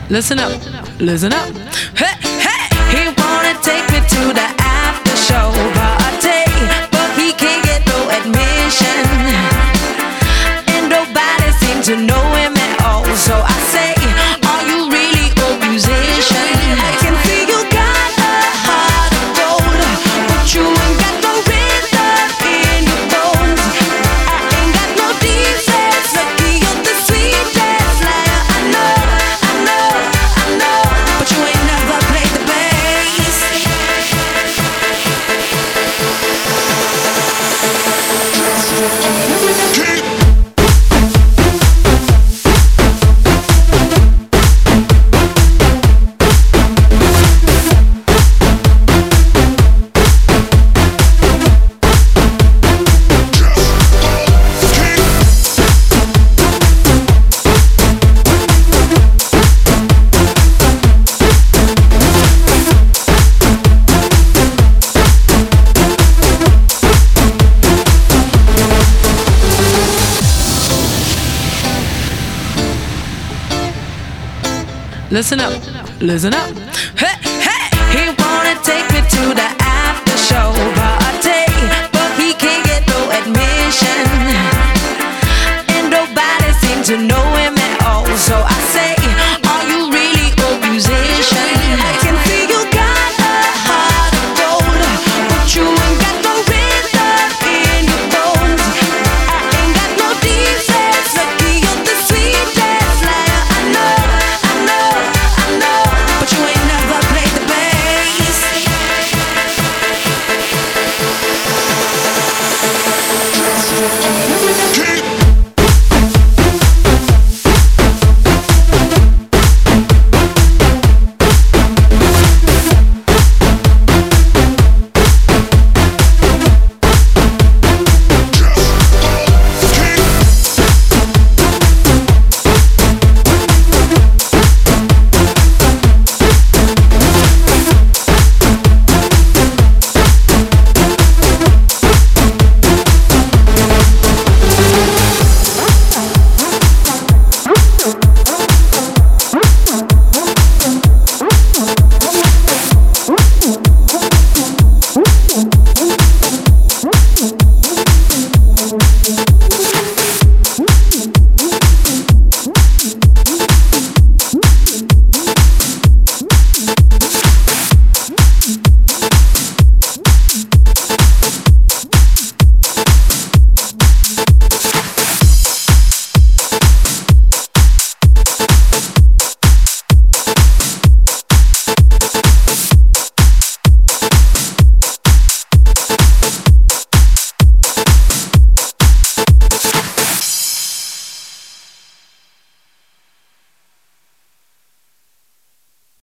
Listen up, listen up. Hey, hey. He wanna take me to the after show party, but he can't get no admission, and nobody seems to know him at all. So I say, are you really a musician? I can feel you got a heart of gold, but you ain't got no rhythm in your bones. I ain't got no defense, lucky you're the sweetest liar I know, I know, I know, but you ain't never played the bass. Listen up, listen up. Hey.